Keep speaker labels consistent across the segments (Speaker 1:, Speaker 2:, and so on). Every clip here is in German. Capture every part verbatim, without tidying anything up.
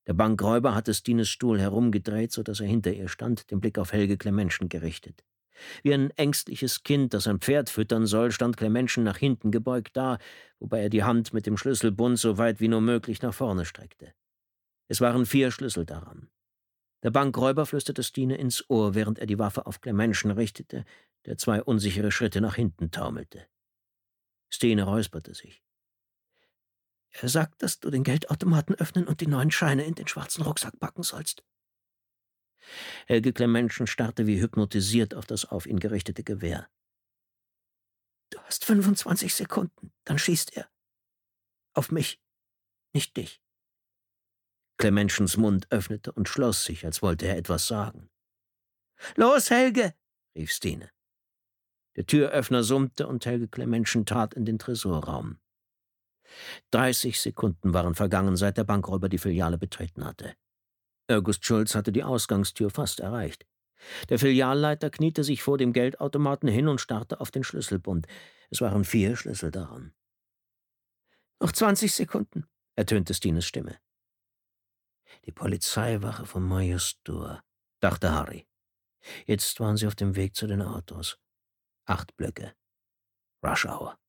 Speaker 1: Der Bankräuber hatte Stines Stuhl herumgedreht, so dass er hinter ihr stand, den Blick auf Helge Clementchen gerichtet. Wie ein ängstliches Kind, das ein Pferd füttern soll, stand Clementchen nach hinten gebeugt da, wobei er die Hand mit dem Schlüsselbund so weit wie nur möglich nach vorne streckte. Es waren vier Schlüssel daran. Der Bankräuber flüsterte Stine ins Ohr, während er die Waffe auf Clementchen richtete, der zwei unsichere Schritte nach hinten taumelte. Stine räusperte sich. »Er sagt, dass du den Geldautomaten öffnen und die neuen Scheine in den schwarzen Rucksack packen sollst.« Helge Clementchen starrte wie hypnotisiert auf das auf ihn gerichtete Gewehr. »Du hast fünfundzwanzig Sekunden, dann schießt er. Auf mich, nicht dich.« Clementchens Mund öffnete und schloss sich, als wollte er etwas sagen. »Los, Helge!« rief Stine. Der Türöffner summte und Helge Clementchen trat in den Tresorraum. Dreißig Sekunden waren vergangen, seit der Bankräuber die Filiale betreten hatte. August Schulz hatte die Ausgangstür fast erreicht. Der Filialleiter kniete sich vor dem Geldautomaten hin und starrte auf den Schlüsselbund. Es waren vier Schlüssel daran. »Noch zwanzig Sekunden«, ertönte Stines Stimme. »Die Polizeiwache vom Major-Store«, dachte Harry. Jetzt waren sie auf dem Weg zu den Autos. Acht Blöcke. Rush Hour.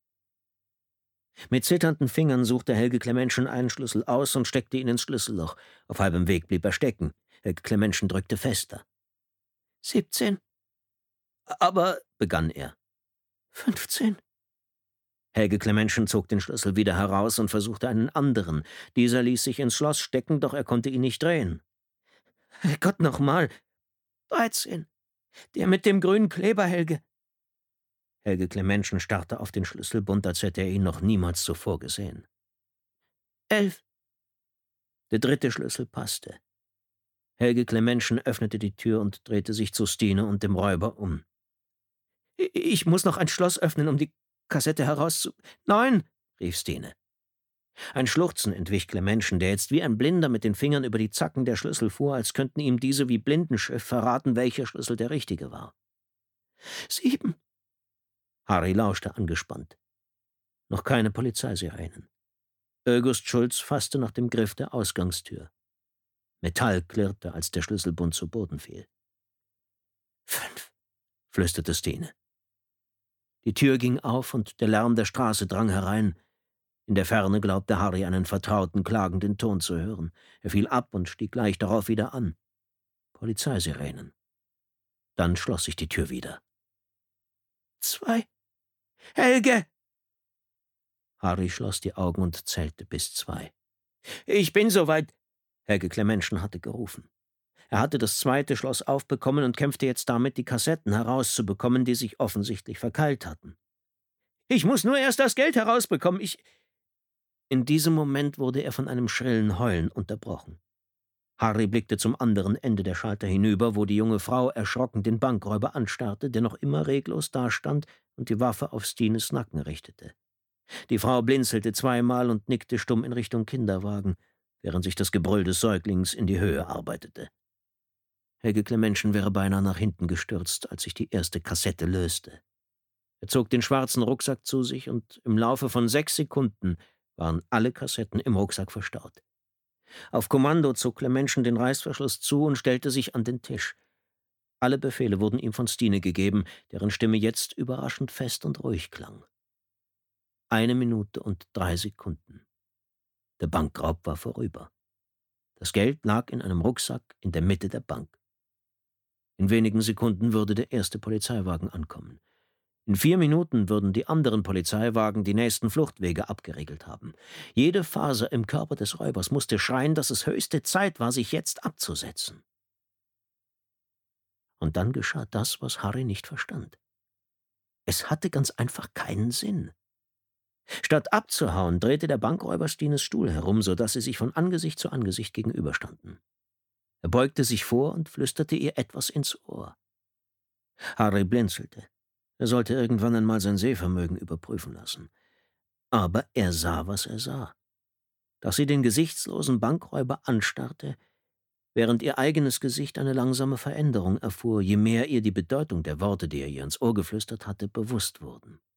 Speaker 1: Mit zitternden Fingern suchte Helge Clementchen einen Schlüssel aus und steckte ihn ins Schlüsselloch. Auf halbem Weg blieb er stecken. Helge Clementchen drückte fester. »Siebzehn.« »Aber«, begann er. »Fünfzehn.« Helge Clementchen zog den Schlüssel wieder heraus und versuchte einen anderen. Dieser ließ sich ins Schloss stecken, doch er konnte ihn nicht drehen. »Herrgott, nochmal. Dreizehn. Der mit dem grünen Kleber, Helge.« Helge Clementchen starrte auf den Schlüsselbund, als hätte er ihn noch niemals zuvor gesehen. »Elf.« Der dritte Schlüssel passte. Helge Clementchen öffnete die Tür und drehte sich zu Stine und dem Räuber um. »Ich muss noch ein Schloss öffnen, um die Kassette herauszu... Nein!« rief Stine. Ein Schluchzen entwich Clementchen, der jetzt wie ein Blinder mit den Fingern über die Zacken der Schlüssel fuhr, als könnten ihm diese wie Blindenschrift verraten, welcher Schlüssel der richtige war. »Sieben.« Harry lauschte angespannt. Noch keine Polizeisirenen. August Schulz fasste nach dem Griff der Ausgangstür. Metall klirrte, als der Schlüsselbund zu Boden fiel. »Fünf«, flüsterte Stine. Die Tür ging auf und der Lärm der Straße drang herein. In der Ferne glaubte Harry einen vertrauten, klagenden Ton zu hören. Er fiel ab und stieg gleich darauf wieder an. Polizeisirenen. Dann schloss sich die Tür wieder. »Zwei. Helge!« Harry schloss die Augen und zählte bis zwei. »Ich bin soweit!« Helge Clementchen hatte gerufen. Er hatte das zweite Schloss aufbekommen und kämpfte jetzt damit, die Kassetten herauszubekommen, die sich offensichtlich verkeilt hatten. »Ich muss nur erst das Geld herausbekommen, ich...« In diesem Moment wurde er von einem schrillen Heulen unterbrochen. Harry blickte zum anderen Ende der Schalter hinüber, wo die junge Frau erschrocken den Bankräuber anstarrte, der noch immer reglos dastand und die Waffe auf Stines Nacken richtete. Die Frau blinzelte zweimal und nickte stumm in Richtung Kinderwagen, während sich das Gebrüll des Säuglings in die Höhe arbeitete. Helge Clementchen wäre beinahe nach hinten gestürzt, als sich die erste Kassette löste. Er zog den schwarzen Rucksack zu sich und im Laufe von sechs Sekunden waren alle Kassetten im Rucksack verstaut. Auf Kommando zog Clementchen den Reißverschluss zu und stellte sich an den Tisch. Alle Befehle wurden ihm von Stine gegeben, deren Stimme jetzt überraschend fest und ruhig klang. Eine Minute und drei Sekunden. Der Bankraub war vorüber. Das Geld lag in einem Rucksack in der Mitte der Bank. In wenigen Sekunden würde der erste Polizeiwagen ankommen. In vier Minuten würden die anderen Polizeiwagen die nächsten Fluchtwege abgeriegelt haben. Jede Faser im Körper des Räubers musste schreien, dass es höchste Zeit war, sich jetzt abzusetzen. Und dann geschah das, was Harry nicht verstand. Es hatte ganz einfach keinen Sinn. Statt abzuhauen, drehte der Bankräuber Stines Stuhl herum, sodass sie sich von Angesicht zu Angesicht gegenüberstanden. Er beugte sich vor und flüsterte ihr etwas ins Ohr. Harry blinzelte. Er sollte irgendwann einmal sein Sehvermögen überprüfen lassen. Aber er sah, was er sah. Dass sie den gesichtslosen Bankräuber anstarrte, während ihr eigenes Gesicht eine langsame Veränderung erfuhr, je mehr ihr die Bedeutung der Worte, die er ihr ins Ohr geflüstert hatte, bewusst wurden.